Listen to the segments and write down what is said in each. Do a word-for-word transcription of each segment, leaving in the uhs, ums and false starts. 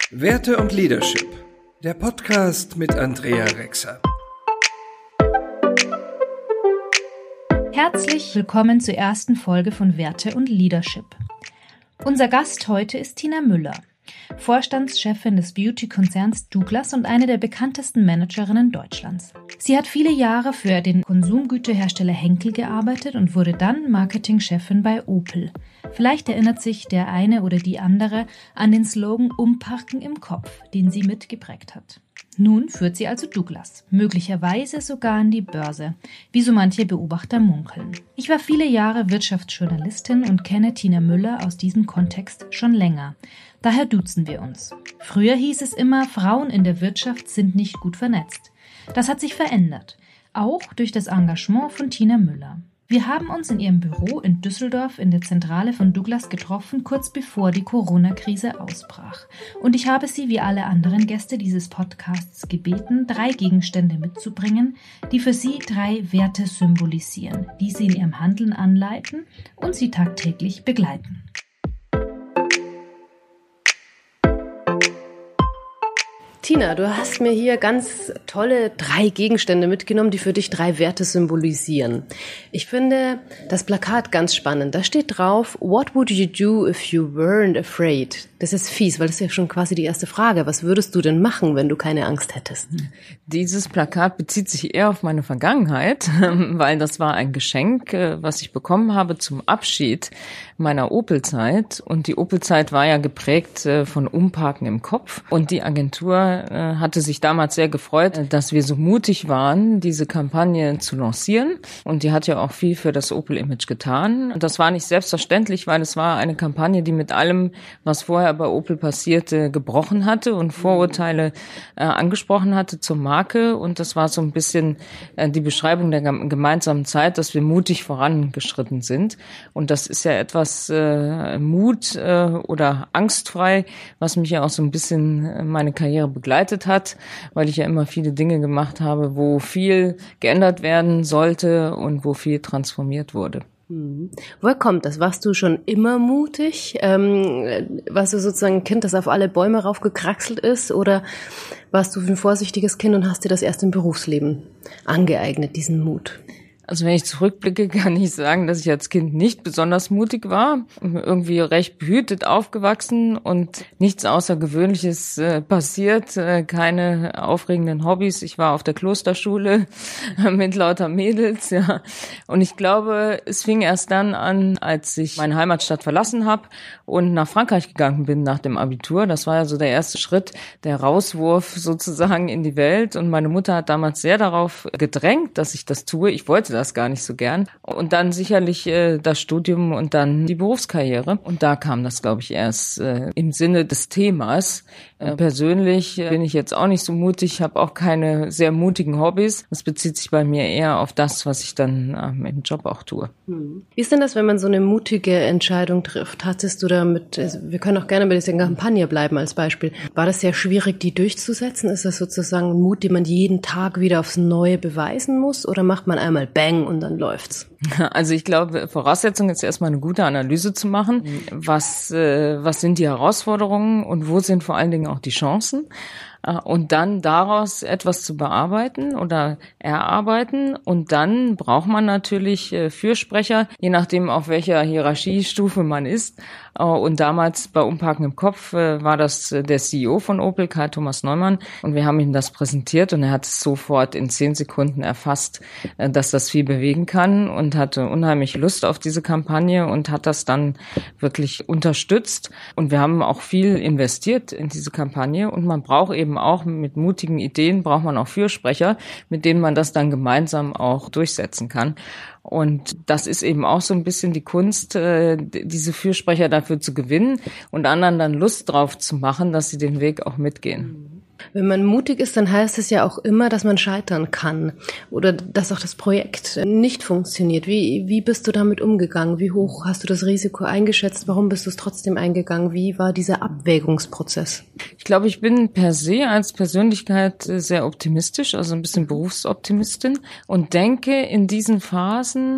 Werte und Leadership, der Podcast mit Andrea Rexer. Herzlich willkommen zur ersten Folge von Werte und Leadership. Unser Gast heute ist Tina Müller, Vorstandschefin des Beauty-Konzerns Douglas und eine der bekanntesten Managerinnen Deutschlands. Sie hat viele Jahre für den Konsumgüterhersteller Henkel gearbeitet und wurde dann Marketingchefin bei Opel. Vielleicht erinnert sich der eine oder die andere an den Slogan „Umparken im Kopf", den sie mitgeprägt hat. Nun führt sie also Douglas, möglicherweise sogar an die Börse, wie so manche Beobachter munkeln. Ich war viele Jahre Wirtschaftsjournalistin und kenne Tina Müller aus diesem Kontext schon länger. Daher duzen wir uns. Früher hieß es immer, Frauen in der Wirtschaft sind nicht gut vernetzt. Das hat sich verändert, auch durch das Engagement von Tina Müller. Wir haben uns in ihrem Büro in Düsseldorf in der Zentrale von Douglas getroffen, kurz bevor die Corona-Krise ausbrach. Und ich habe sie, wie alle anderen Gäste dieses Podcasts, gebeten, drei Gegenstände mitzubringen, die für sie drei Werte symbolisieren, die sie in ihrem Handeln anleiten und sie tagtäglich begleiten. Tina, du hast mir hier ganz tolle drei Gegenstände mitgenommen, die für dich drei Werte symbolisieren. Ich finde das Plakat ganz spannend. Da steht drauf, "What would you do if you weren't afraid?" Das ist fies, weil das ist ja schon quasi die erste Frage. Was würdest du denn machen, wenn du keine Angst hättest? Dieses Plakat bezieht sich eher auf meine Vergangenheit, weil das war ein Geschenk, was ich bekommen habe zum Abschied meiner Opel-Zeit. Und die Opel-Zeit war ja geprägt von Umparken im Kopf. Und die Agentur hatte sich damals sehr gefreut, dass wir so mutig waren, diese Kampagne zu lancieren. Und die hat ja auch viel für das Opel-Image getan. Und das war nicht selbstverständlich, weil es war eine Kampagne, die mit allem, was vorher bei Opel passierte, gebrochen hatte und Vorurteile äh, angesprochen hatte zur Marke. Und das war so ein bisschen äh, die Beschreibung der gem- gemeinsamen Zeit, dass wir mutig vorangeschritten sind. Und das ist ja etwas äh, Mut äh, oder angstfrei, was mich ja auch so ein bisschen äh, meine Karriere begleitet hat, weil ich ja immer viele Dinge gemacht habe, wo viel geändert werden sollte und wo viel transformiert wurde. Hm. Woher kommt das? Warst du schon immer mutig? Ähm, warst du sozusagen ein Kind, das auf alle Bäume raufgekraxelt ist? Oder warst du ein vorsichtiges Kind und hast dir das erst im Berufsleben angeeignet, diesen Mut? Also wenn ich zurückblicke, kann ich sagen, dass ich als Kind nicht besonders mutig war, irgendwie recht behütet aufgewachsen und nichts Außergewöhnliches äh, passiert, äh, keine aufregenden Hobbys. Ich war auf der Klosterschule mit lauter Mädels, ja. Und ich glaube, es fing erst dann an, als ich meine Heimatstadt verlassen habe und nach Frankreich gegangen bin nach dem Abitur. Das war ja so der erste Schritt, der Rauswurf sozusagen in die Welt. Und meine Mutter hat damals sehr darauf gedrängt, dass ich das tue. Ich wollte das gar nicht so gern. Und dann sicherlich äh, das Studium und dann die Berufskarriere. Und da kam das, glaube ich, erst äh, im Sinne des Themas. Äh, persönlich äh, bin ich jetzt auch nicht so mutig, habe auch keine sehr mutigen Hobbys. Das bezieht sich bei mir eher auf das, was ich dann ähm, im Job auch tue. Hm. Wie ist denn das, wenn man so eine mutige Entscheidung trifft? Hattest du damit, also wir können auch gerne bei dieser Kampagne bleiben als Beispiel. War das sehr schwierig, die durchzusetzen? Ist das sozusagen ein Mut, den man jeden Tag wieder aufs Neue beweisen muss? Oder macht man einmal Bang und dann läuft's? Also ich glaube, Voraussetzung ist erstmal eine gute Analyse zu machen. Was, äh, was sind die Herausforderungen und wo sind vor allen Dingen auch die Chancen? Und dann daraus etwas zu bearbeiten oder erarbeiten. Und dann braucht man natürlich Fürsprecher, je nachdem, auf welcher Hierarchiestufe man ist. Und damals bei Umparken im Kopf war das der C E O von Opel, Karl Thomas Neumann. Und wir haben ihm das präsentiert und er hat es sofort in zehn Sekunden erfasst, dass das viel bewegen kann und hatte unheimlich Lust auf diese Kampagne und hat das dann wirklich unterstützt. Und wir haben auch viel investiert in diese Kampagne und man braucht eben auch mit mutigen Ideen, braucht man auch Fürsprecher, mit denen man das dann gemeinsam auch durchsetzen kann. Und das ist eben auch so ein bisschen die Kunst, diese Fürsprecher dafür zu gewinnen und anderen dann Lust drauf zu machen, dass sie den Weg auch mitgehen. Wenn man mutig ist, dann heißt es ja auch immer, dass man scheitern kann oder dass auch das Projekt nicht funktioniert. Wie, wie bist du damit umgegangen? Wie hoch hast du das Risiko eingeschätzt? Warum bist du es trotzdem eingegangen? Wie war dieser Abwägungsprozess? Ich glaube, ich bin per se als Persönlichkeit sehr optimistisch, also ein bisschen Berufsoptimistin und denke in diesen Phasen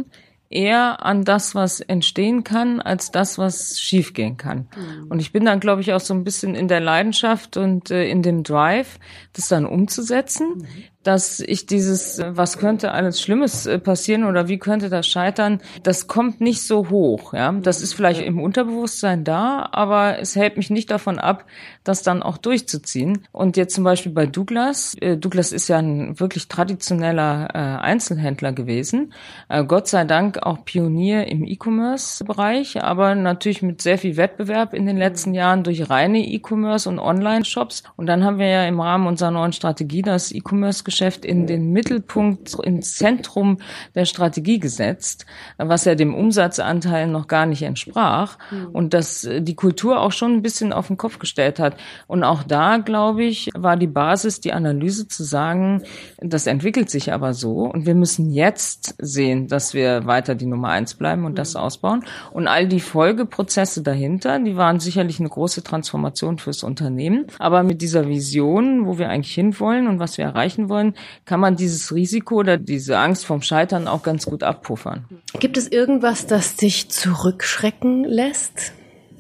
eher an das, was entstehen kann, als das, was schiefgehen kann. Mhm. Und ich bin dann, glaube ich, auch so ein bisschen in der Leidenschaft und äh, in dem Drive, das dann umzusetzen, mhm. dass ich dieses, was könnte alles Schlimmes passieren oder wie könnte das scheitern, das kommt nicht so hoch. Ja, das ist vielleicht im Unterbewusstsein da, aber es hält mich nicht davon ab, das dann auch durchzuziehen. Und jetzt zum Beispiel bei Douglas. Äh, Douglas ist ja ein wirklich traditioneller äh, Einzelhändler gewesen. Äh, Gott sei Dank auch Pionier im E-Commerce-Bereich, aber natürlich mit sehr viel Wettbewerb in den letzten Jahren durch reine E-Commerce und Online-Shops. Und dann haben wir ja im Rahmen unserer neuen Strategie das E-Commerce Geschäft in den Mittelpunkt, ins Zentrum der Strategie gesetzt, was ja dem Umsatzanteil noch gar nicht entsprach und das die Kultur auch schon ein bisschen auf den Kopf gestellt hat. Und auch da, glaube ich, war die Basis, die Analyse zu sagen, das entwickelt sich aber so und wir müssen jetzt sehen, dass wir weiter die Nummer eins bleiben und das ausbauen. Und all die Folgeprozesse dahinter, die waren sicherlich eine große Transformation fürs Unternehmen. Aber mit dieser Vision, wo wir eigentlich hinwollen und was wir erreichen wollen, kann man dieses Risiko oder diese Angst vom Scheitern auch ganz gut abpuffern. Gibt es irgendwas, das dich zurückschrecken lässt?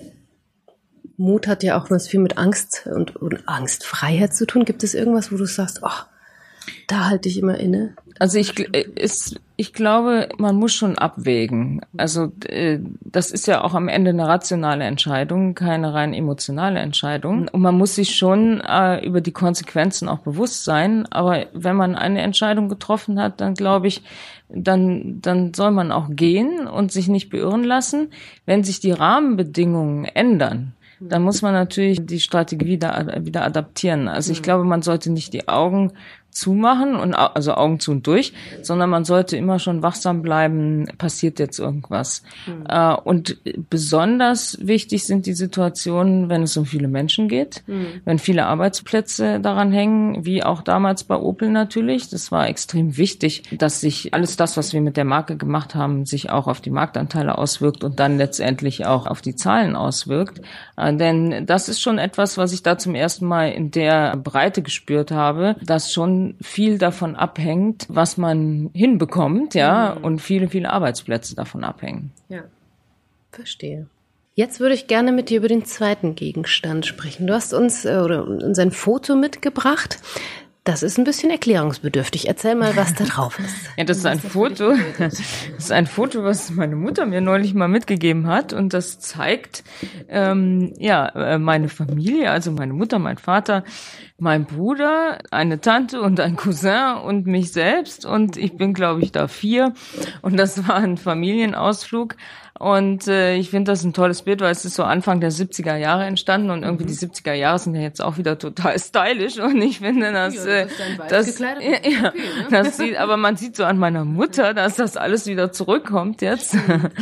Mut hat ja auch was viel mit Angst und, und Angstfreiheit zu tun. Gibt es irgendwas, wo du sagst, oh, da halte ich immer inne? Also ich, ist, ich glaube, man muss schon abwägen. Also das ist ja auch am Ende eine rationale Entscheidung, keine rein emotionale Entscheidung. Und man muss sich schon äh, über die Konsequenzen auch bewusst sein. Aber wenn man eine Entscheidung getroffen hat, dann glaube ich, dann, dann soll man auch gehen und sich nicht beirren lassen. Wenn sich die Rahmenbedingungen ändern, dann muss man natürlich die Strategie wieder, wieder adaptieren. Also ich glaube, man sollte nicht die Augen zumachen und also Augen zu und durch, sondern man sollte immer schon wachsam bleiben, passiert jetzt irgendwas. Mhm. Äh, und besonders wichtig sind die Situationen, wenn es um viele Menschen geht, mhm. wenn viele Arbeitsplätze daran hängen, wie auch damals bei Opel natürlich. Das war extrem wichtig, dass sich alles das, was wir mit der Marke gemacht haben, sich auch auf die Marktanteile auswirkt und dann letztendlich auch auf die Zahlen auswirkt. Äh, denn das ist schon etwas, was ich da zum ersten Mal in der Breite gespürt habe, dass schon viel davon abhängt, was man hinbekommt, ja, mhm. und viele, viele Arbeitsplätze davon abhängen. Ja, verstehe. Jetzt würde ich gerne mit dir über den zweiten Gegenstand sprechen. Du hast uns äh, oder uns ein Foto mitgebracht. Das ist ein bisschen erklärungsbedürftig. Erzähl mal, was da drauf ist. Ja, das ist ein Foto. Das ist ein Foto, was meine Mutter mir neulich mal mitgegeben hat, und das zeigt ähm, ja meine Familie, also meine Mutter, mein Vater, mein Bruder, eine Tante und ein Cousin und mich selbst, und ich bin, glaube ich, da vier, und das war ein Familienausflug. Und äh, ich finde das ein tolles Bild, weil es ist so Anfang der siebziger Jahre entstanden und irgendwie die siebziger Jahre sind ja jetzt auch wieder total stylisch, und ich finde, dass ja, äh, das, das, ja, ja, das sieht, aber man sieht so an meiner Mutter, dass das alles wieder zurückkommt jetzt.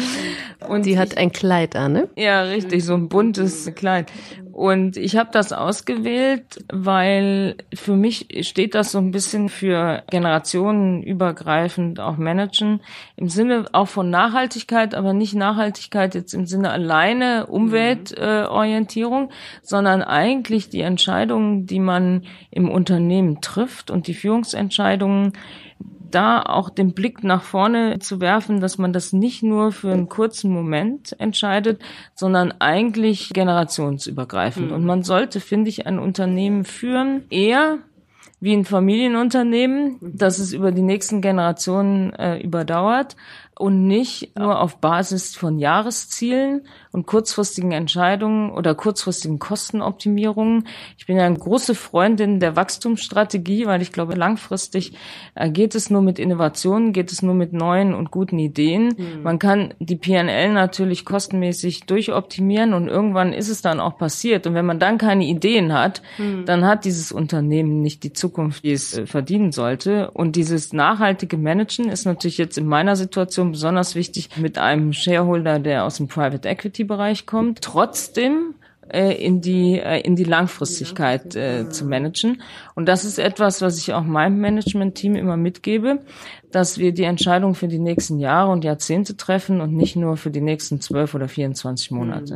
Und die hat ein Kleid an, ne? Ja, richtig, so ein buntes Kleid. Und ich habe das ausgewählt, weil für mich steht das so ein bisschen für generationenübergreifend auch managen, im Sinne auch von Nachhaltigkeit, aber nicht Nachhaltigkeit jetzt im Sinne alleine Umweltorientierung, äh, sondern eigentlich die Entscheidungen, die man im Unternehmen trifft und die Führungsentscheidungen, da auch den Blick nach vorne zu werfen, dass man das nicht nur für einen kurzen Moment entscheidet, sondern eigentlich generationsübergreifend. Mhm. Und man sollte, finde ich, ein Unternehmen führen, eher wie ein Familienunternehmen, dass es über die nächsten Generationen äh, überdauert, und nicht nur auf Basis von Jahreszielen und kurzfristigen Entscheidungen oder kurzfristigen Kostenoptimierungen. Ich bin ja eine große Freundin der Wachstumsstrategie, weil ich glaube, langfristig geht es nur mit Innovationen, geht es nur mit neuen und guten Ideen. Mhm. Man kann die P und L natürlich kostenmäßig durchoptimieren, und irgendwann ist es dann auch passiert. Und wenn man dann keine Ideen hat, mhm. dann hat dieses Unternehmen nicht die Zukunft, die es verdienen sollte. Und dieses nachhaltige Managen ist natürlich jetzt in meiner Situation besonders wichtig mit einem Shareholder, der aus dem Private Equity Bereich kommt, trotzdem äh, in die äh, in die Langfristigkeit äh, zu managen. Und das ist etwas, was ich auch meinem Management-Team immer mitgebe, dass wir die Entscheidung für die nächsten Jahre und Jahrzehnte treffen und nicht nur für die nächsten zwölf oder vierundzwanzig Monate.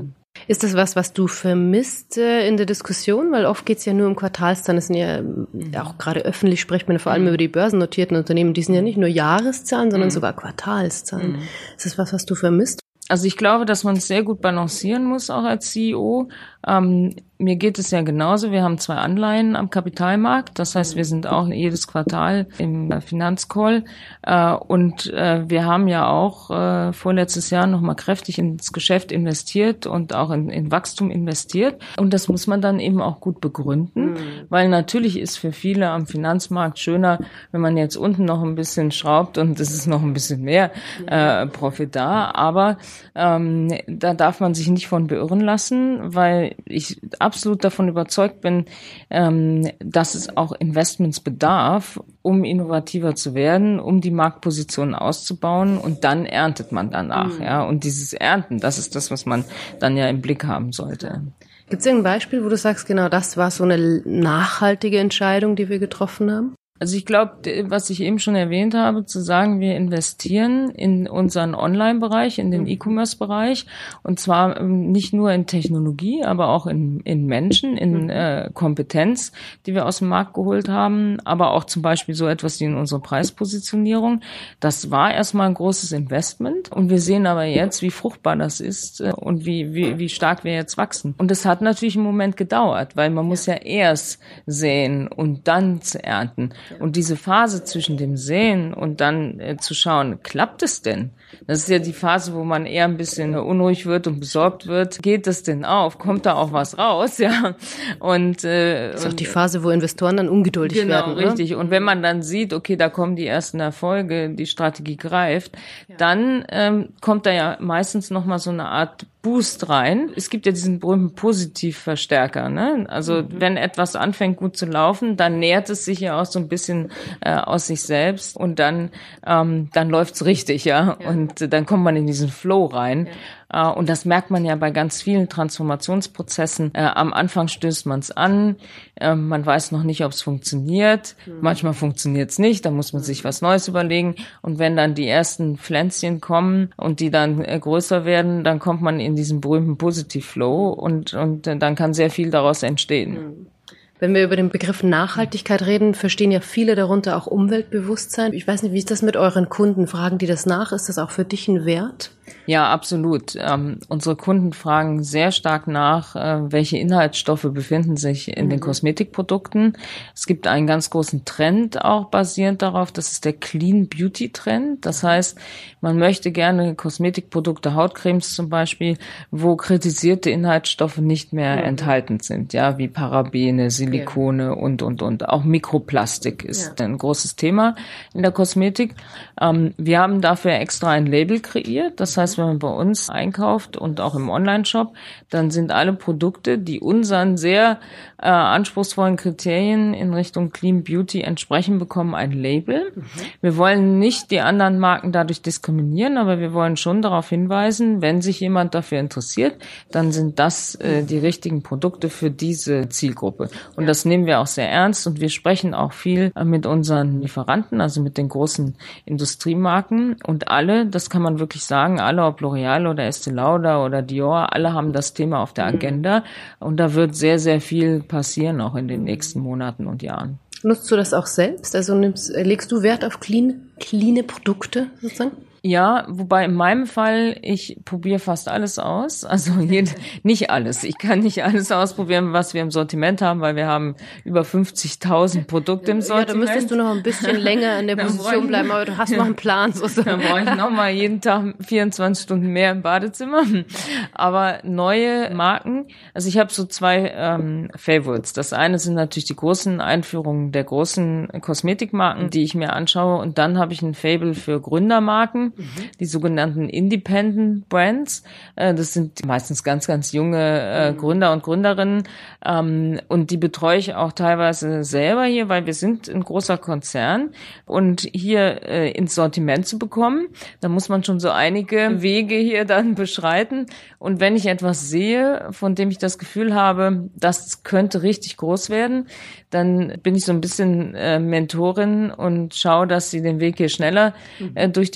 Ist das was, was du vermisst äh, in der Diskussion? Weil oft geht es ja nur um Quartalszahlen. Das sind ja mhm. auch gerade öffentlich spricht man vor allem mhm. über die börsennotierten Unternehmen. Die sind ja nicht nur Jahreszahlen, sondern mhm. sogar Quartalszahlen. Mhm. Ist das was, was du vermisst? Also ich glaube, dass man es sehr gut balancieren muss, auch als C E O. Ähm, mir geht es ja genauso. Wir haben zwei Anleihen am Kapitalmarkt. Das heißt, wir sind auch jedes Quartal im Finanzcall. Äh, und äh, wir haben ja auch äh, vorletztes Jahr nochmal kräftig ins Geschäft investiert und auch in, in Wachstum investiert. Und das muss man dann eben auch gut begründen, mhm. weil natürlich ist für viele am Finanzmarkt schöner, wenn man jetzt unten noch ein bisschen schraubt und es ist noch ein bisschen mehr äh, Profit da. Aber ähm, da darf man sich nicht von beirren lassen, weil ich absolut davon überzeugt bin, ähm, dass es auch Investments bedarf, um innovativer zu werden, um die Marktpositionen auszubauen und dann erntet man danach. Mhm. Ja, und dieses Ernten, das ist das, was man dann ja im Blick haben sollte. Gibt es irgendein Beispiel, wo du sagst, genau das war so eine nachhaltige Entscheidung, die wir getroffen haben? Also ich glaube, was ich eben schon erwähnt habe, zu sagen, wir investieren in unseren Online-Bereich, in den E-Commerce-Bereich und zwar nicht nur in Technologie, aber auch in, in Menschen, in äh, Kompetenz, die wir aus dem Markt geholt haben, aber auch zum Beispiel so etwas wie in unsere Preispositionierung. Das war erstmal ein großes Investment und wir sehen aber jetzt, wie fruchtbar das ist äh, und wie, wie, wie stark wir jetzt wachsen. Und das hat natürlich einen Moment gedauert, weil man muss ja erst säen und dann zu ernten. Und diese Phase zwischen dem Säen und dann äh, zu schauen, klappt es denn? Das ist ja die Phase, wo man eher ein bisschen unruhig wird und besorgt wird. Geht das denn auf? Kommt da auch was raus? Ja. Und äh, das ist auch die Phase, wo Investoren dann ungeduldig genau, werden. Genau, richtig. Oder? Und wenn man dann sieht, okay, da kommen die ersten Erfolge, die Strategie greift, ja. dann ähm, kommt da ja meistens noch mal so eine Art Boost rein. Es gibt ja diesen berühmten Positivverstärker, ne? Also mhm. wenn etwas anfängt gut zu laufen, dann nährt es sich ja auch so ein bisschen äh, aus sich selbst und dann ähm, dann läuft's richtig, ja? ja. Und äh, dann kommt man in diesen Flow rein. Ja. Äh, und das merkt man ja bei ganz vielen Transformationsprozessen. Äh, am Anfang stößt man es an, äh, man weiß noch nicht, ob es funktioniert. Mhm. Manchmal funktioniert's nicht, da muss man sich was Neues überlegen. Und wenn dann die ersten Pflänzchen kommen und die dann äh, größer werden, dann kommt man in in diesem berühmten Positiv-Flow und, und dann kann sehr viel daraus entstehen. Wenn wir über den Begriff Nachhaltigkeit reden, verstehen ja viele darunter auch Umweltbewusstsein. Ich weiß nicht, wie ist das mit euren Kunden? Fragen die das nach? Ist das auch für dich ein Wert? Ja, absolut. Ähm, unsere Kunden fragen sehr stark nach, äh, welche Inhaltsstoffe befinden sich in mhm. den Kosmetikprodukten. Es gibt einen ganz großen Trend auch basierend darauf, das ist der Clean Beauty Trend. Das heißt, man möchte gerne Kosmetikprodukte, Hautcremes zum Beispiel, wo kritisierte Inhaltsstoffe nicht mehr mhm. enthalten sind, ja, wie Parabene, Silikone ja. und, und, und. Auch Mikroplastik ist ja. ein großes Thema in der Kosmetik. Ähm, wir haben dafür extra ein Label kreiert. Das heißt, wenn man bei uns einkauft und auch im Online-Shop, dann sind alle Produkte, die unseren sehr äh, anspruchsvollen Kriterien in Richtung Clean Beauty entsprechen, bekommen ein Label. Mhm. Wir wollen nicht die anderen Marken dadurch diskriminieren, aber wir wollen schon darauf hinweisen, wenn sich jemand dafür interessiert, dann sind das äh, die richtigen Produkte für diese Zielgruppe. Und das nehmen wir auch sehr ernst und wir sprechen auch viel äh, mit unseren Lieferanten, also mit den großen Industriemarken und alle, das kann man wirklich sagen, alle, ob L'Oreal oder Estée Lauder oder Dior, alle haben das Thema auf der Agenda und da wird sehr, sehr viel passieren auch in den nächsten Monaten und Jahren. Nutzt du das auch selbst? Also nimmst, legst du Wert auf clean, cleane Produkte sozusagen? Ja, wobei in meinem Fall, ich probiere fast alles aus. Also jed- nicht alles. Ich kann nicht alles ausprobieren, was wir im Sortiment haben, weil wir haben über fünfzigtausend Produkte im Sortiment. Ja, da müsstest du noch ein bisschen länger in der Position bleiben, aber du hast noch einen Plan. Sozusagen. Dann brauche ich noch mal jeden Tag vierundzwanzig Stunden mehr im Badezimmer. Aber neue Marken, also ich habe so zwei ähm, Favorites. Das eine sind natürlich die großen Einführungen der großen Kosmetikmarken, die ich mir anschaue. Und dann habe ich ein Faible für Gründermarken. Mhm. Die sogenannten Independent Brands. Äh, das sind meistens ganz, ganz junge äh, Gründer und Gründerinnen. Ähm, und die betreue ich auch teilweise selber hier, weil wir sind ein großer Konzern. Und hier äh, ins Sortiment zu bekommen, da muss man schon so einige Wege hier dann beschreiten. Und wenn ich etwas sehe, von dem ich das Gefühl habe, das könnte richtig groß werden, dann bin ich so ein bisschen äh, Mentorin und schaue, dass sie den Weg hier schneller äh, durch die Prozesse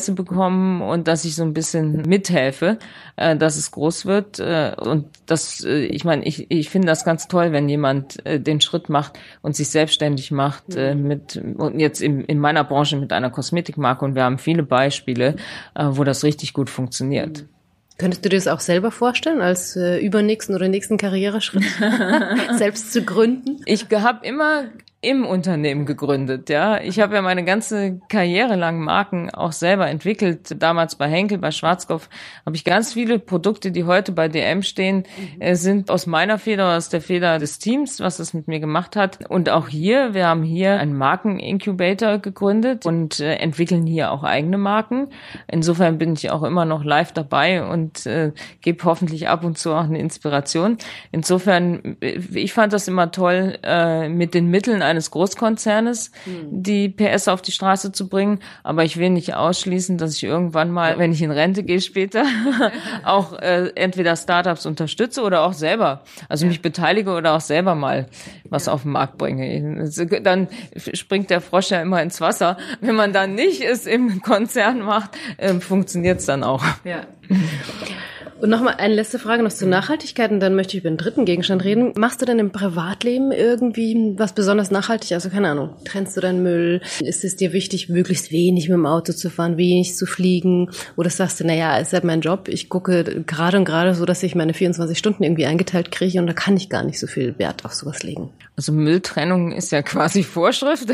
Interesse bekommen und dass ich so ein bisschen mithelfe, äh, dass es groß wird. Äh, und das, äh, ich meine, ich, ich finde das ganz toll, wenn jemand äh, den Schritt macht und sich selbstständig macht äh, mit, und jetzt in, in meiner Branche mit einer Kosmetikmarke. Und wir haben viele Beispiele, äh, wo das richtig gut funktioniert. Könntest du dir das auch selber vorstellen, als äh, übernächsten oder nächsten Karriereschritt selbst zu gründen? Ich habe immer im Unternehmen gegründet, ja. Ich habe ja meine ganze Karriere lang Marken auch selber entwickelt. Damals bei Henkel, bei Schwarzkopf habe ich ganz viele Produkte, die heute bei D M stehen, äh, sind aus meiner Feder, aus der Feder des Teams, was das mit mir gemacht hat. Und auch hier, wir haben hier einen Markenincubator gegründet und äh, entwickeln hier auch eigene Marken. Insofern bin ich auch immer noch live dabei und äh, gebe hoffentlich ab und zu auch eine Inspiration. Insofern, ich fand das immer toll, äh, mit den Mitteln eines Großkonzernes die P S auf die Straße zu bringen. Aber ich will nicht ausschließen, dass ich irgendwann mal, wenn ich in Rente gehe später, auch äh, entweder Startups unterstütze oder auch selber, also mich beteilige oder auch selber mal was auf den Markt bringe. Dann springt der Frosch ja immer ins Wasser. Wenn man dann nicht es im Konzern macht, äh, funktioniert es dann auch. Ja. Und nochmal eine letzte Frage noch zur Nachhaltigkeit und dann möchte ich über den dritten Gegenstand reden. Machst du denn im Privatleben irgendwie was besonders nachhaltig? Also keine Ahnung, trennst du deinen Müll? Ist es dir wichtig, möglichst wenig mit dem Auto zu fahren, wenig zu fliegen? Oder sagst du, naja, es ist halt mein Job, ich gucke gerade und gerade so, dass ich meine vierundzwanzig Stunden irgendwie eingeteilt kriege und da kann ich gar nicht so viel Wert auf sowas legen. Also Mülltrennung ist ja quasi Vorschrift.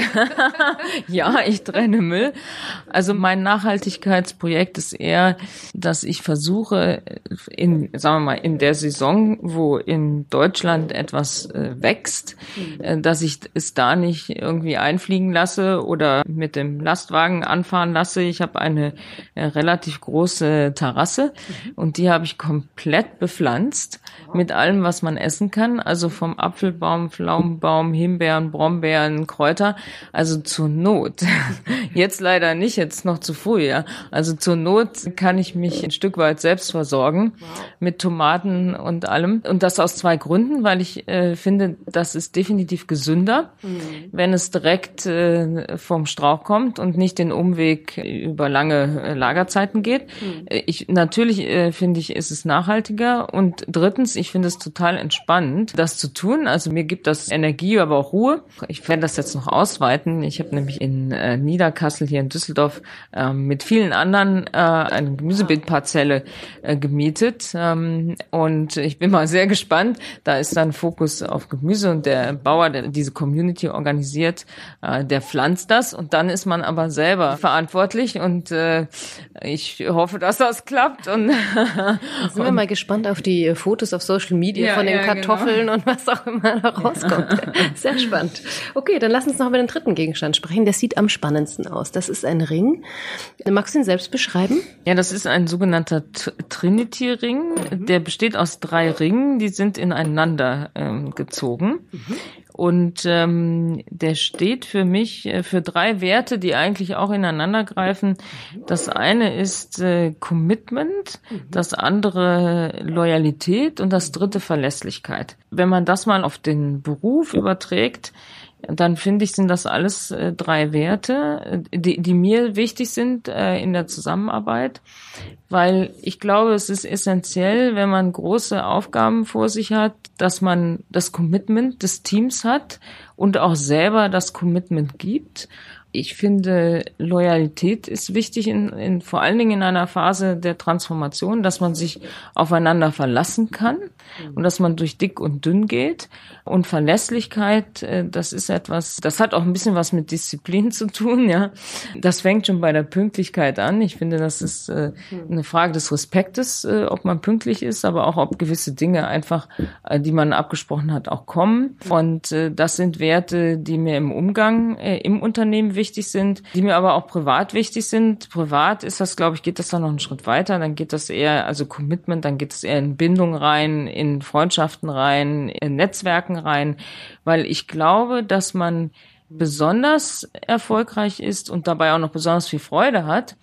Ja, ich trenne Müll. Also mein Nachhaltigkeitsprojekt ist eher, dass ich versuche, in, sagen wir mal, in der Saison, wo in Deutschland etwas äh, wächst, äh, dass ich es da nicht irgendwie einfliegen lasse oder mit dem Lastwagen anfahren lasse. Ich habe eine äh, relativ große Terrasse und die habe ich komplett bepflanzt mit allem, was man essen kann. Also vom Apfelbaum, Pflaumenbaum, Himbeeren, Brombeeren, Kräuter. Also zur Not. Jetzt leider nicht, jetzt noch zu früh, ja. Also zur Not kann ich mich ein Stück weit selbst versorgen. Wow. Mit Tomaten und allem. Und das aus zwei Gründen, weil ich äh, finde, das ist definitiv gesünder, mhm. wenn es direkt äh, vom Strauch kommt und nicht den Umweg über lange äh, Lagerzeiten geht. Mhm. Ich, natürlich äh, finde ich, ist es nachhaltiger. Und drittens, ich finde es total entspannend, das zu tun. Also mir gibt das Energie, aber auch Ruhe. Ich werde das jetzt noch ausweiten. Ich habe nämlich in äh, Niederkassel hier in Düsseldorf äh, mit vielen anderen äh, eine Gemüsebeetparzelle äh, gemietet. Ähm, und ich bin mal sehr gespannt. Da ist dann Fokus auf Gemüse und der Bauer, der diese Community organisiert, äh, der pflanzt das und dann ist man aber selber verantwortlich und äh, ich hoffe, dass das klappt. Und sind wir mal gespannt auf die Fotos auf Social Media ja, von den ja, Kartoffeln genau. und was auch immer da rauskommt. Sehr spannend. Okay, dann lass uns noch über den dritten Gegenstand sprechen. Der sieht am spannendsten aus. Das ist ein Ring. Magst du ihn selbst beschreiben? Ja, das ist ein sogenannter Trinity Ring, mhm. der besteht aus drei Ringen, die sind ineinander ähm, gezogen. Mhm. Und ähm, der steht für mich äh, für drei Werte, die eigentlich auch ineinander greifen. Das eine ist äh, Commitment, mhm. das andere Loyalität und das dritte Verlässlichkeit. Wenn man das mal auf den Beruf überträgt, dann finde ich, sind das alles äh, drei Werte, die, die mir wichtig sind äh, in der Zusammenarbeit, weil ich glaube, es ist essentiell, wenn man große Aufgaben vor sich hat, dass man das Commitment des Teams hat und auch selber das Commitment gibt. Ich finde, Loyalität ist wichtig, in, in, vor allen Dingen in einer Phase der Transformation, dass man sich aufeinander verlassen kann und dass man durch dick und dünn geht. Und Verlässlichkeit, das ist etwas, das hat auch ein bisschen was mit Disziplin zu tun, ja. Das fängt schon bei der Pünktlichkeit an. Ich finde, das ist äh, eine Frage des Respektes, äh, ob man pünktlich ist, aber auch ob gewisse Dinge einfach, äh, die man abgesprochen hat, auch kommen. Und äh, das sind Werte, die mir im Umgang, äh, im Unternehmen wichtig sind, die mir aber auch privat wichtig sind. Privat ist das, glaube ich, geht das dann noch einen Schritt weiter. Dann geht das eher, also Commitment, dann geht es eher in Bindung rein, in Freundschaften rein, in Netzwerken rein, weil ich glaube, dass man besonders erfolgreich ist und dabei auch noch besonders viel Freude hat,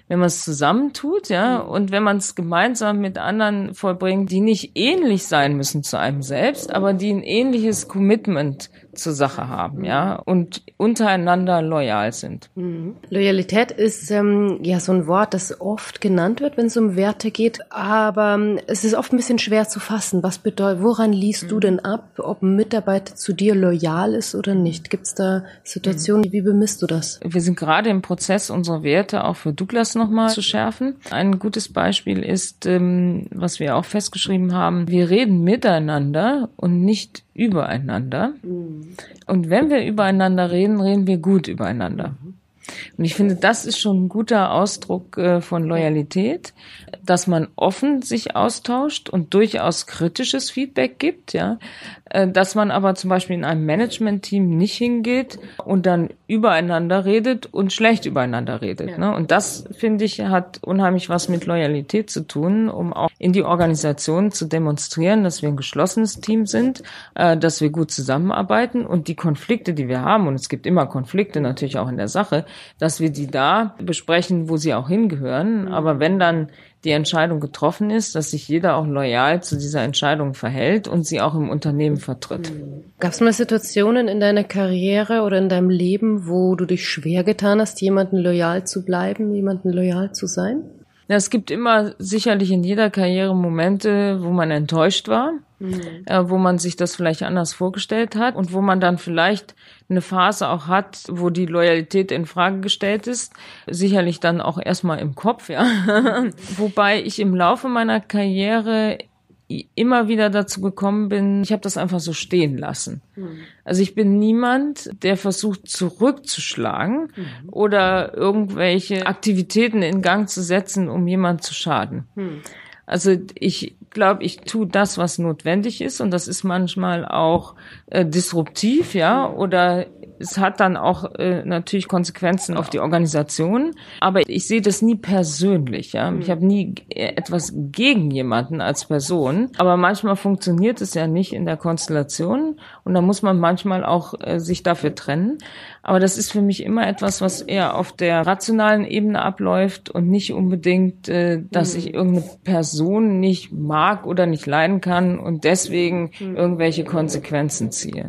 wenn man es zusammentut, ja, und wenn man es gemeinsam mit anderen vollbringt, die nicht ähnlich sein müssen zu einem selbst, aber die ein ähnliches Commitment zur Sache haben, ja, und untereinander loyal sind. Mhm. Loyalität ist ähm, ja so ein Wort, das oft genannt wird, wenn es um Werte geht, aber ähm, es ist oft ein bisschen schwer zu fassen. Was bedeutet, woran liest mhm. du denn ab, ob ein Mitarbeiter zu dir loyal ist oder nicht? Gibt es da Situationen, mhm. wie bemisst du das? Wir sind gerade im Prozess, unsere Werte auch für Douglas nochmal zu schärfen. Ein gutes Beispiel ist, ähm, was wir auch festgeschrieben haben, wir reden miteinander und nicht übereinander. Mhm. Und wenn wir übereinander reden, reden wir gut übereinander. Mhm. Und ich finde, das ist schon ein guter Ausdruck äh, von Loyalität, dass man offen sich austauscht und durchaus kritisches Feedback gibt, ja, äh, dass man aber zum Beispiel in einem Management-Team nicht hingeht und dann übereinander redet und schlecht übereinander redet. Ja. Ne? Und das, finde ich, hat unheimlich was mit Loyalität zu tun, um auch in die Organisation zu demonstrieren, dass wir ein geschlossenes Team sind, äh, dass wir gut zusammenarbeiten und die Konflikte, die wir haben, und es gibt immer Konflikte natürlich auch in der Sache, dass wir die da besprechen, wo sie auch hingehören. Aber wenn dann die Entscheidung getroffen ist, dass sich jeder auch loyal zu dieser Entscheidung verhält und sie auch im Unternehmen vertritt. Gab es mal Situationen in deiner Karriere oder in deinem Leben, wo du dich schwer getan hast, jemandem loyal zu bleiben, jemandem loyal zu sein? Ja, es gibt immer sicherlich in jeder Karriere Momente, wo man enttäuscht war, mhm. äh, wo man sich das vielleicht anders vorgestellt hat und wo man dann vielleicht eine Phase auch hat, wo die Loyalität in Frage gestellt ist. Sicherlich dann auch erstmal im Kopf, ja. Wobei ich im Laufe meiner Karriere immer wieder dazu gekommen bin, ich habe das einfach so stehen lassen. Mhm. Also ich bin niemand, der versucht zurückzuschlagen mhm. oder irgendwelche Aktivitäten in Gang zu setzen, um jemand zu schaden. Mhm. Also ich glaube, ich tue das, was notwendig ist, und das ist manchmal auch äh, disruptiv, ja, oder es hat dann auch äh, natürlich Konsequenzen auf die Organisation, aber ich sehe das nie persönlich, ja. Ich habe nie etwas gegen jemanden als Person, aber manchmal funktioniert es ja nicht in der Konstellation und da muss man manchmal auch äh, sich dafür trennen. Aber das ist für mich immer etwas, was eher auf der rationalen Ebene abläuft und nicht unbedingt, äh, dass ich irgendeine Person nicht mag oder nicht leiden kann und deswegen irgendwelche Konsequenzen ziehe.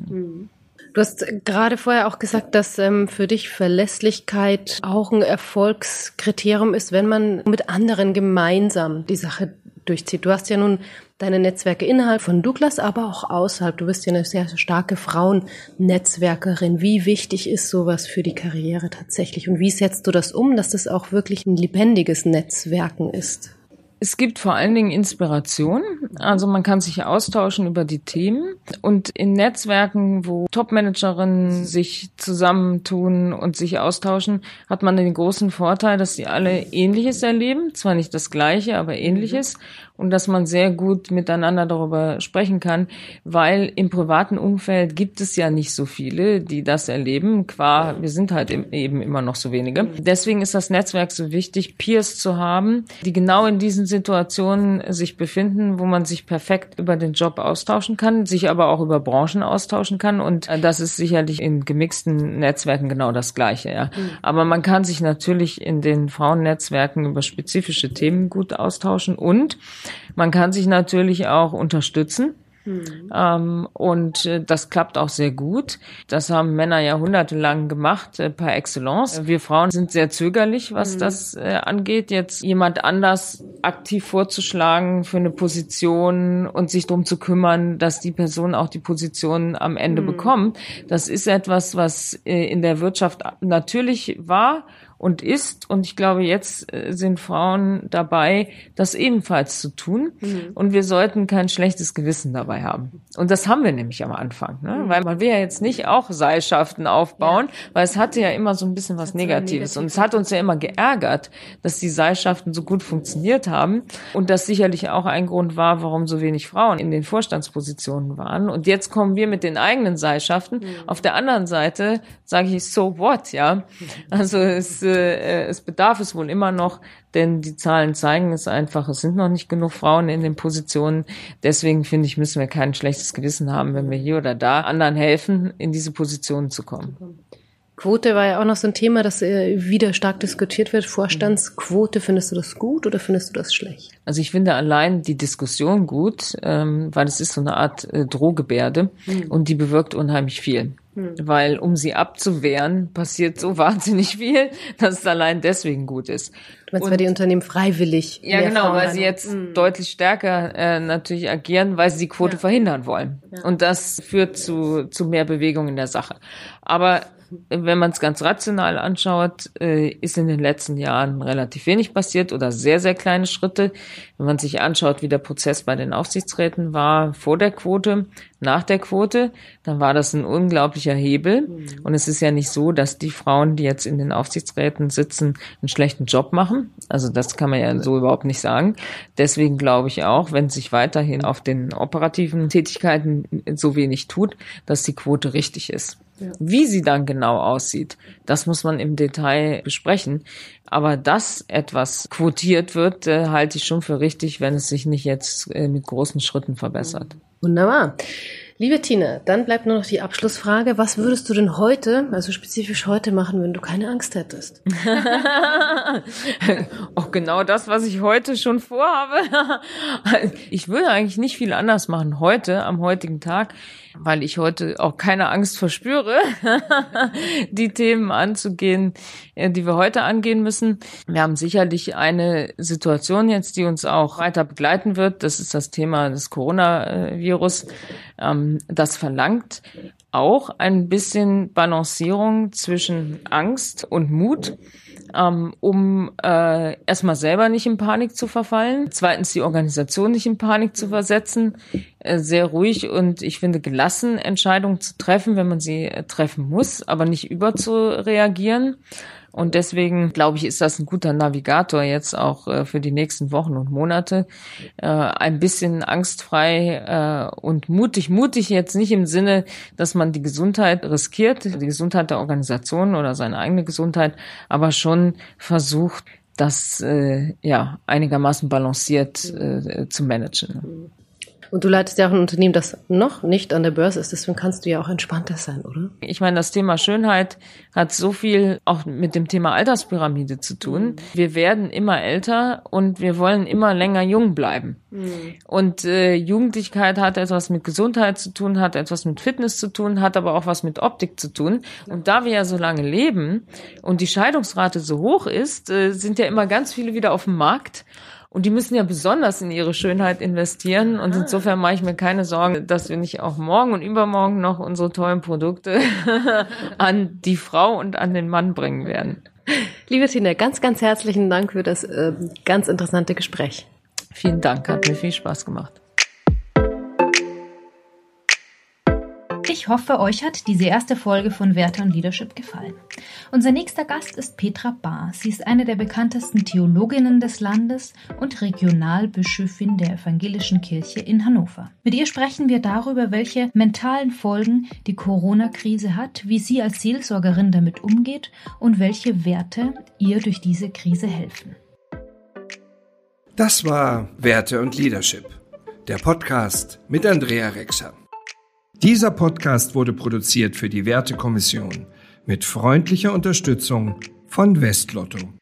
Du hast gerade vorher auch gesagt, dass ähm, für dich Verlässlichkeit auch ein Erfolgskriterium ist, wenn man mit anderen gemeinsam die Sache durchzieht. Du hast ja nun deine Netzwerke innerhalb von Douglas, aber auch außerhalb. Du bist ja eine sehr starke Frauennetzwerkerin. Wie wichtig ist sowas für die Karriere tatsächlich? Und wie setzt du das um, dass das auch wirklich ein lebendiges Netzwerken ist? Es gibt vor allen Dingen Inspiration, also man kann sich austauschen über die Themen und in Netzwerken, wo Top-Managerinnen sich zusammentun und sich austauschen, hat man den großen Vorteil, dass sie alle Ähnliches erleben, zwar nicht das Gleiche, aber Ähnliches, und dass man sehr gut miteinander darüber sprechen kann, weil im privaten Umfeld gibt es ja nicht so viele, die das erleben, qua wir sind halt eben immer noch so wenige. Deswegen ist das Netzwerk so wichtig, Peers zu haben, die genau in diesen Situationen sich befinden, wo man sich perfekt über den Job austauschen kann, sich aber auch über Branchen austauschen kann, und das ist sicherlich in gemixten Netzwerken genau das Gleiche, ja. Mhm. Aber man kann sich natürlich in den Frauennetzwerken über spezifische Themen gut austauschen und man kann sich natürlich auch unterstützen. Mhm. Ähm, und äh, das klappt auch sehr gut. Das haben Männer jahrhundertelang gemacht, äh, par excellence. Wir Frauen sind sehr zögerlich, was mhm. das äh, angeht, jetzt jemand anders aktiv vorzuschlagen für eine Position und sich darum zu kümmern, dass die Person auch die Position am Ende mhm. bekommt. Das ist etwas, was äh, in der Wirtschaft natürlich war und ist, und ich glaube, jetzt sind Frauen dabei, das ebenfalls zu tun, mhm. und wir sollten kein schlechtes Gewissen dabei haben. Und das haben wir nämlich am Anfang, ne? Mhm. Weil man will ja jetzt nicht auch Seilschaften aufbauen, ja. weil es hatte ja immer so ein bisschen was Negatives, negativ. Und es hat uns ja immer geärgert, dass die Seilschaften so gut funktioniert haben und das sicherlich auch ein Grund war, warum so wenig Frauen in den Vorstandspositionen waren. Und jetzt kommen wir mit den eigenen Seilschaften. Mhm. Auf der anderen Seite sage ich, so what, ja? Also es Es bedarf es wohl immer noch, denn die Zahlen zeigen es einfach, es sind noch nicht genug Frauen in den Positionen. Deswegen finde ich, müssen wir kein schlechtes Gewissen haben, wenn wir hier oder da anderen helfen, in diese Positionen zu kommen. Quote war ja auch noch so ein Thema, das wieder stark diskutiert wird. Vorstandsquote, findest du das gut oder findest du das schlecht? Also ich finde allein die Diskussion gut, ähm, weil es ist so eine Art äh, Drohgebärde mhm. und die bewirkt unheimlich viel. Mhm. Weil um sie abzuwehren, passiert so wahnsinnig viel, dass es allein deswegen gut ist. Du meinst, und, weil die Unternehmen freiwillig Ja, genau, Frauen weil sie jetzt mhm. deutlich stärker äh, natürlich agieren, weil sie die Quote ja. verhindern wollen. Ja. Und das führt zu, zu mehr Bewegung in der Sache. Aber wenn man es ganz rational anschaut, äh, ist in den letzten Jahren relativ wenig passiert oder sehr, sehr kleine Schritte. Wenn man sich anschaut, wie der Prozess bei den Aufsichtsräten war vor der Quote, nach der Quote, dann war das ein unglaublicher Hebel. Mhm. Und es ist ja nicht so, dass die Frauen, die jetzt in den Aufsichtsräten sitzen, einen schlechten Job machen. Also das kann man ja so überhaupt nicht sagen. Deswegen glaube ich auch, wenn es sich weiterhin auf den operativen Tätigkeiten so wenig tut, dass die Quote richtig ist. Ja. Wie sie dann genau aussieht, das muss man im Detail besprechen. Aber dass etwas quotiert wird, äh, halte ich schon für richtig, wenn es sich nicht jetzt äh, mit großen Schritten verbessert. Wunderbar. Liebe Tina, dann bleibt nur noch die Abschlussfrage. Was würdest du denn heute, also spezifisch heute machen, wenn du keine Angst hättest? Auch genau das, was ich heute schon vorhabe. Ich würde eigentlich nicht viel anders machen heute, am heutigen Tag, weil ich heute auch keine Angst verspüre, die Themen anzugehen, die wir heute angehen müssen. Wir haben sicherlich eine Situation jetzt, die uns auch weiter begleiten wird. Das ist das Thema des Coronavirus. Das verlangt auch ein bisschen Balancierung zwischen Angst und Mut, um äh, erstmal selber nicht in Panik zu verfallen, zweitens die Organisation nicht in Panik zu versetzen, äh, sehr ruhig und ich finde gelassen Entscheidungen zu treffen, wenn man sie äh, treffen muss, aber nicht überzureagieren. Und deswegen, glaube ich, ist das ein guter Navigator jetzt auch äh, für die nächsten Wochen und Monate. Äh, ein bisschen angstfrei äh, und mutig. Mutig jetzt nicht im Sinne, dass man die Gesundheit riskiert, die Gesundheit der Organisation oder seine eigene Gesundheit, aber schon versucht, das äh, ja einigermaßen balanciert äh, zu managen. Und du leitest ja auch ein Unternehmen, das noch nicht an der Börse ist, deswegen kannst du ja auch entspannter sein, oder? Ich meine, das Thema Schönheit hat so viel auch mit dem Thema Alterspyramide zu tun. Wir werden immer älter und wir wollen immer länger jung bleiben. Mhm. Und äh, Jugendlichkeit hat etwas mit Gesundheit zu tun, hat etwas mit Fitness zu tun, hat aber auch was mit Optik zu tun. Und da wir ja so lange leben und die Scheidungsrate so hoch ist, äh, sind ja immer ganz viele wieder auf dem Markt. Und die müssen ja besonders in ihre Schönheit investieren. Und insofern mache ich mir keine Sorgen, dass wir nicht auch morgen und übermorgen noch unsere tollen Produkte an die Frau und an den Mann bringen werden. Liebe Tina, ganz, ganz herzlichen Dank für das äh, ganz interessante Gespräch. Vielen Dank, hat mir viel Spaß gemacht. Ich hoffe, euch hat diese erste Folge von Werte und Leadership gefallen. Unser nächster Gast ist Petra Bahr. Sie ist eine der bekanntesten Theologinnen des Landes und Regionalbischöfin der Evangelischen Kirche in Hannover. Mit ihr sprechen wir darüber, welche mentalen Folgen die Corona-Krise hat, wie sie als Seelsorgerin damit umgeht und welche Werte ihr durch diese Krise helfen. Das war Werte und Leadership, der Podcast mit Andrea Rexer. Dieser Podcast wurde produziert für die Wertekommission mit freundlicher Unterstützung von Westlotto.